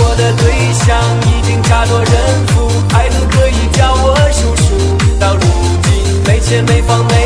我的对象已经嫁作人妇，孩子可以叫我叔叔。到如今没钱没房没